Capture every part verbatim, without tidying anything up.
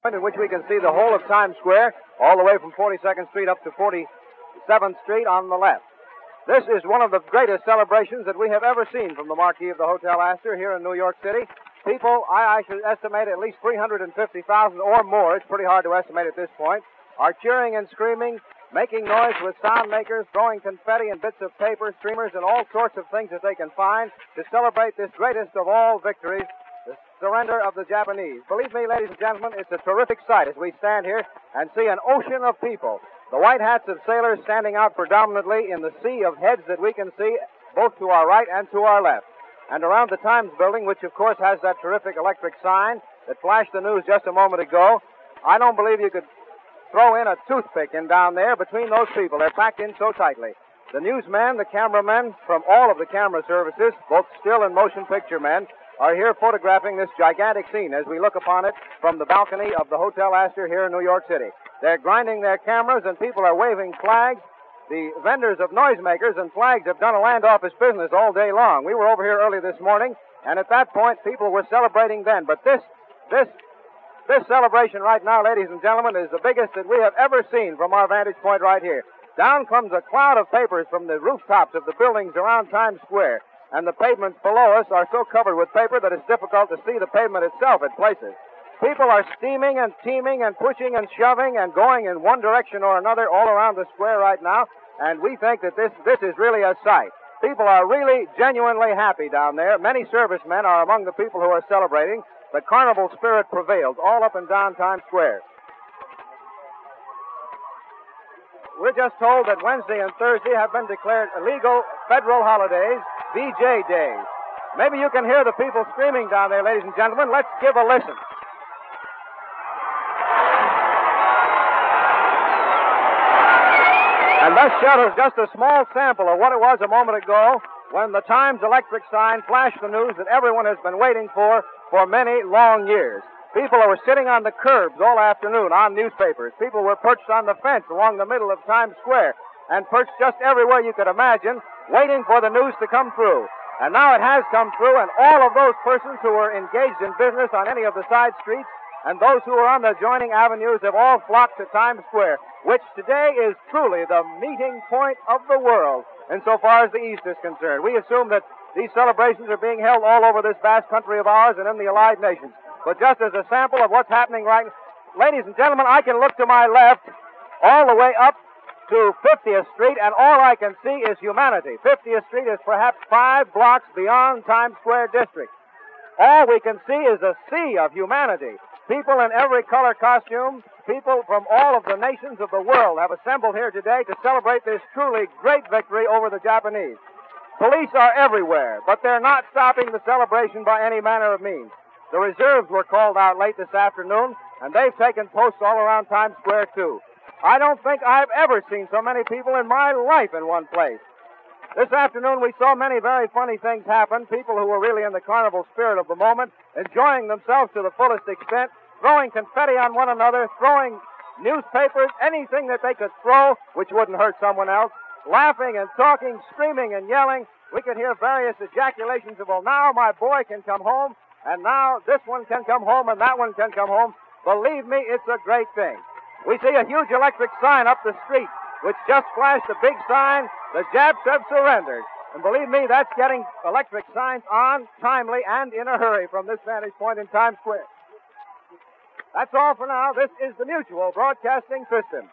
in which we can see the whole of Times Square, all the way from forty-second Street up to forty-seventh Street on the left. This is one of the greatest celebrations that we have ever seen from the marquee of the Hotel Astor here in New York City. People, I, I should estimate at least three hundred fifty thousand or more, it's pretty hard to estimate at this point, are cheering and screaming, making noise with sound makers, throwing confetti and bits of paper, streamers, and all sorts of things that they can find to celebrate this greatest of all victories, the surrender of the Japanese. Believe me, ladies and gentlemen, it's a terrific sight as we stand here and see an ocean of people. The white hats of sailors standing out predominantly in the sea of heads that we can see both to our right and to our left. And around the Times building, which of course has that terrific electric sign that flashed the news just a moment ago, I don't believe you could throw in a toothpick in down there between those people. They're packed in so tightly. The newsmen, the cameramen from all of the camera services, both still and motion picture men, are here photographing this gigantic scene as we look upon it from the balcony of the Hotel Astor here in New York City. They're grinding their cameras and people are waving flags. The vendors of noisemakers and flags have done a land office business all day long. We were over here early this morning, and at that point, people were celebrating then. But this, this, this celebration right now, ladies and gentlemen, is the biggest that we have ever seen from our vantage point right here. Down comes a cloud of papers from the rooftops of the buildings around Times Square, and the pavements below us are so covered with paper that it's difficult to see the pavement itself at places. People are steaming and teaming and pushing and shoving and going in one direction or another all around the square right now, and we think that this, this is really a sight. People are really genuinely happy down there. Many servicemen are among the people who are celebrating. The carnival spirit prevails all up and down Times Square. We're just told that Wednesday and Thursday have been declared illegal federal holidays, V J days. Maybe you can hear the people screaming down there, ladies and gentlemen. Let's give a listen. And thus shows just a small sample of what it was a moment ago when the Times electric sign flashed the news that everyone has been waiting for for many long years. People were sitting on the curbs all afternoon on newspapers. People were perched on the fence along the middle of Times Square and perched just everywhere you could imagine, waiting for the news to come through. And now it has come through, and all of those persons who were engaged in business on any of the side streets and those who are on the adjoining avenues have all flocked to Times Square, which today is truly the meeting point of the world insofar as the East is concerned. We assume that these celebrations are being held all over this vast country of ours and in the Allied Nations. But just as a sample of what's happening right now, ladies and gentlemen, I can look to my left all the way up to fiftieth Street, and all I can see is humanity. fiftieth Street is perhaps five blocks beyond Times Square district. All we can see is a sea of humanity. People in every color costume, people from all of the nations of the world have assembled here today to celebrate this truly great victory over the Japanese. Police are everywhere, but they're not stopping the celebration by any manner of means. The reserves were called out late this afternoon, and they've taken posts all around Times Square, too. I don't think I've ever seen so many people in my life in one place. This afternoon, we saw many very funny things happen. People who were really in the carnival spirit of the moment, enjoying themselves to the fullest extent, throwing confetti on one another, throwing newspapers, anything that they could throw which wouldn't hurt someone else, laughing and talking, screaming and yelling. We could hear various ejaculations of, well, now my boy can come home, and now this one can come home, and that one can come home. Believe me, it's a great thing. We see a huge electric sign up the street, which just flashed a big sign, the Japs have surrendered. And believe me, that's getting electric signs on, timely, and in a hurry from this vantage point in Times Square. That's all for now. This is the Mutual Broadcasting System.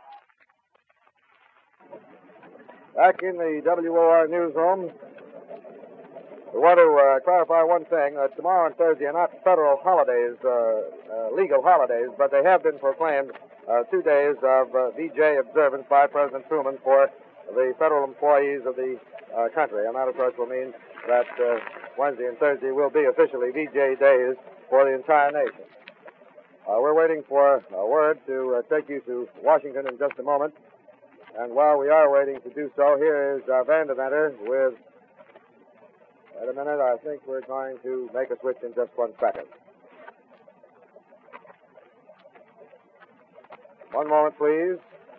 Back in the W O R newsroom, we want to uh, clarify one thing. Uh, tomorrow and Thursday are not federal holidays, uh, uh, legal holidays, but they have been proclaimed uh, two days of uh, V J observance by President Truman for the federal employees of the uh, country. And that, of course, will mean that uh, Wednesday and Thursday will be officially V J days for the entire nation. Uh, we're waiting for a word to uh, take you to Washington in just a moment. And while we are waiting to do so, here is uh, Van Deventer with... Wait a minute, I think we're going to make a switch in just one second. One moment, please.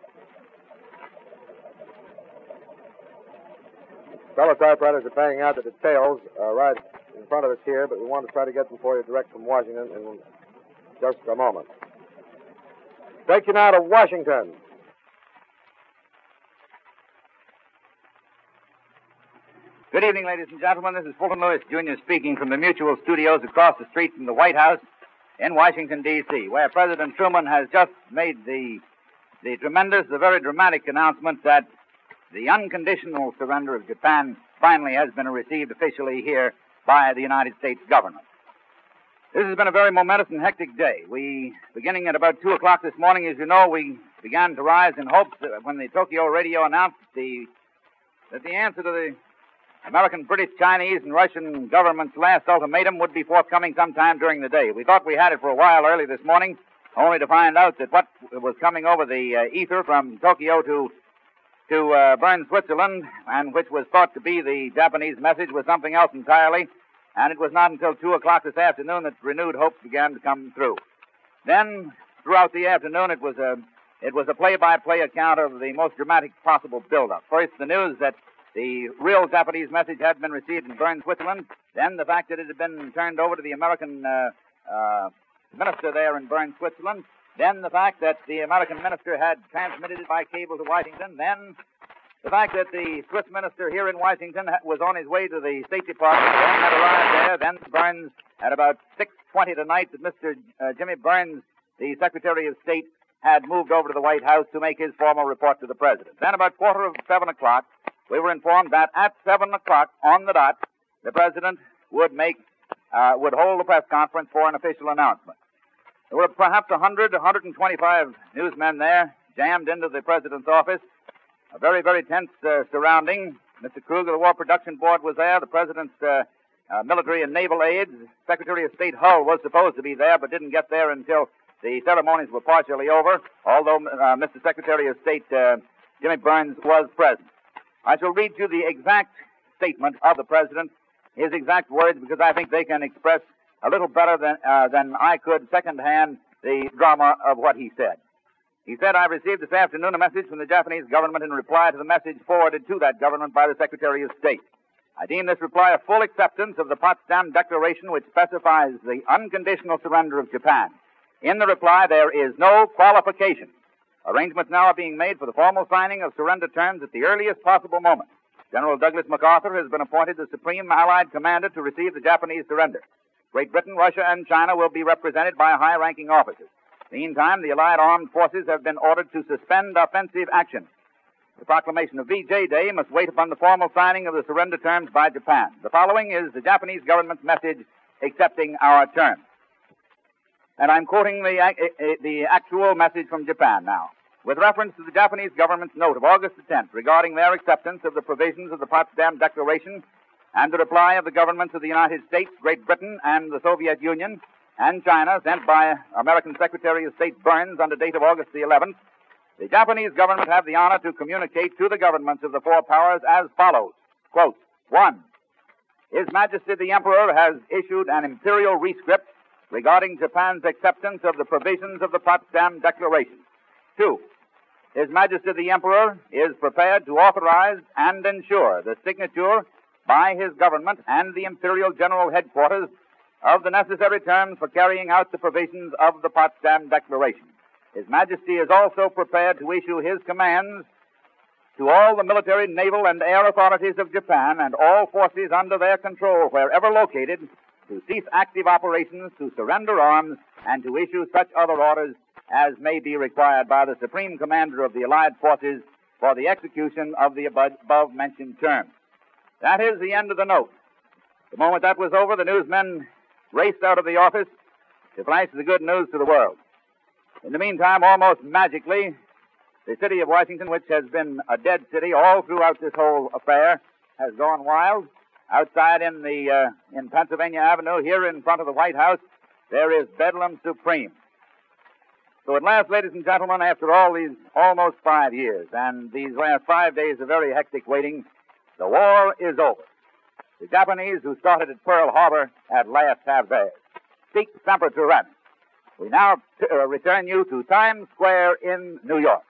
Fellow typewriters are banging out the details uh, right in front of us here, but we want to try to get them for you direct from Washington in just a moment. Take you now to Washington. Good evening, ladies and gentlemen. This is Fulton Lewis, Junior speaking from the Mutual Studios across the street from the White House in Washington, D C, where President Truman has just made the, the tremendous, the very dramatic announcement that the unconditional surrender of Japan finally has been received officially here by the United States government. This has been a very momentous and hectic day. We, beginning at about two o'clock this morning, as you know, we began to rise in hopes that when the Tokyo radio announced the, that the answer to the American, British, Chinese, and Russian government's last ultimatum would be forthcoming sometime during the day. We thought we had it for a while early this morning, only to find out that what was coming over the uh, ether from Tokyo to to uh, Bern, Switzerland, and which was thought to be the Japanese message, was something else entirely, and it was not until two o'clock this afternoon that renewed hopes began to come through. Then, throughout the afternoon, it was a it was a play-by-play account of the most dramatic possible build-up. First, the news that the real Japanese message had been received in Bern, Switzerland. Then the fact that it had been turned over to the American uh, uh, minister there in Bern, Switzerland. Then the fact that the American minister had transmitted it by cable to Washington. Then the fact that the Swiss minister here in Washington was on his way to the State Department and had arrived there. Then Burns, at about six twenty tonight, that Mister Uh, Jimmy Burns, the Secretary of State, had moved over to the White House to make his formal report to the President. Then about quarter of seven o'clock, we were informed that at seven o'clock on the dot, the President would make, uh, would hold a press conference for an official announcement. There were perhaps one hundred, one hundred twenty-five newsmen there, jammed into the President's office. A very, very tense uh, surrounding. Mister Krug of the War Production Board was there. The President's uh, uh, military and naval aides. Secretary of State Hull was supposed to be there, but didn't get there until the ceremonies were partially over, although uh, Mister Secretary of State uh, Jimmy Burns was present. I shall read you the exact statement of the President, his exact words, because I think they can express a little better than, uh, than I could secondhand the drama of what he said. He said, "I received this afternoon a message from the Japanese government in reply to the message forwarded to that government by the Secretary of State. I deem this reply a full acceptance of the Potsdam Declaration, which specifies the unconditional surrender of Japan. In the reply, there is no qualification. Arrangements now are being made for the formal signing of surrender terms at the earliest possible moment. General Douglas MacArthur has been appointed the Supreme Allied Commander to receive the Japanese surrender. Great Britain, Russia, and China will be represented by high-ranking officers. Meantime, the Allied armed forces have been ordered to suspend offensive action. The proclamation of V J Day must wait upon the formal signing of the surrender terms by Japan. The following is the Japanese government's message accepting our terms." And I'm quoting the, uh, the actual message from Japan now. "With reference to the Japanese government's note of August the tenth regarding their acceptance of the provisions of the Potsdam Declaration and the reply of the governments of the United States, Great Britain, and the Soviet Union, and China, sent by American Secretary of State Burns under date of August the eleventh, the Japanese government have the honor to communicate to the governments of the four powers as follows. Quote, one, His Majesty the Emperor has issued an imperial rescript regarding Japan's acceptance of the provisions of the Potsdam Declaration. Two, His Majesty the Emperor is prepared to authorize and ensure the signature by his government and the Imperial General Headquarters of the necessary terms for carrying out the provisions of the Potsdam Declaration. His Majesty is also prepared to issue his commands to all the military, naval, and air authorities of Japan and all forces under their control wherever located to cease active operations, to surrender arms, and to issue such other orders as may be required by the Supreme Commander of the Allied Forces for the execution of the above-mentioned terms." That is the end of the note. The moment that was over, the newsmen raced out of the office to flash the good news to the world. In the meantime, almost magically, the city of Washington, which has been a dead city all throughout this whole affair, has gone wild. Outside in the uh, in Pennsylvania Avenue, here in front of the White House, there is bedlam supreme. So at last, ladies and gentlemen, after all these almost five years and these last five days of very hectic waiting, the war is over. The Japanese who started at Pearl Harbor at last have theirs. Sic semper tyrannis. We now t- uh, return you to Times Square in New York.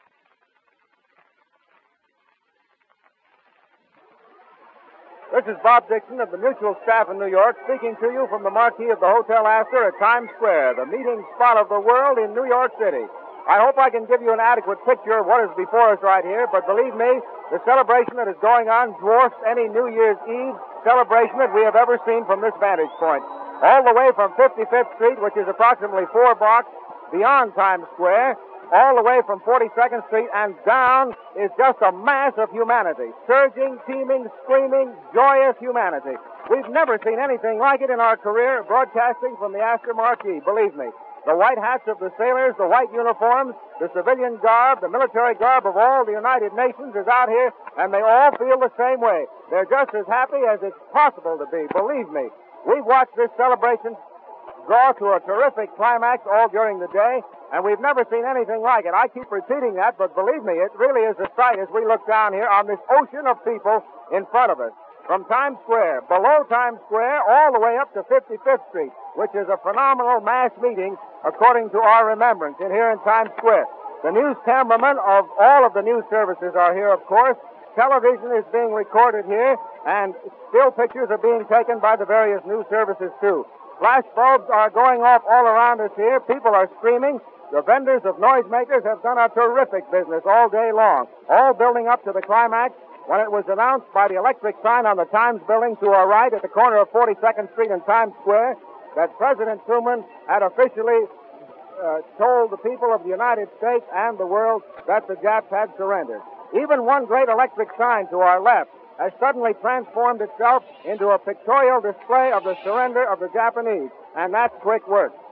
This is Bob Dixon of the Mutual Staff in New York, speaking to you from the marquee of the Hotel Astor at Times Square, the meeting spot of the world in New York City. I hope I can give you an adequate picture of what is before us right here, but believe me, the celebration that is going on dwarfs any New Year's Eve celebration that we have ever seen from this vantage point. All the way from fifty-fifth Street, which is approximately four blocks beyond Times Square, all the way from forty-second Street and down is just a mass of humanity. Surging, teeming, screaming, joyous humanity. We've never seen anything like it in our career broadcasting from the Astor Marquee, believe me. The white hats of the sailors, the white uniforms, the civilian garb, the military garb of all the United Nations is out here, and they all feel the same way. They're just as happy as it's possible to be, believe me. We've watched this celebration draw to a terrific climax all during the day, and we've never seen anything like it. I keep repeating that, but believe me, it really is a sight as we look down here on this ocean of people in front of us. From Times Square, below Times Square, all the way up to fifty-fifth Street, which is a phenomenal mass meeting, according to our remembrance, in here in Times Square. The news cameramen of all of the news services are here, of course. Television is being recorded here, and still pictures are being taken by the various news services, too. Flash bulbs are going off all around us here. People are screaming. The vendors of noisemakers have done a terrific business all day long, all building up to the climax when it was announced by the electric sign on the Times building to our right at the corner of forty-second Street and Times Square that President Truman had officially uh, told the people of the United States and the world that the Japs had surrendered. Even one great electric sign to our left has suddenly transformed itself into a pictorial display of the surrender of the Japanese, and that's quick work.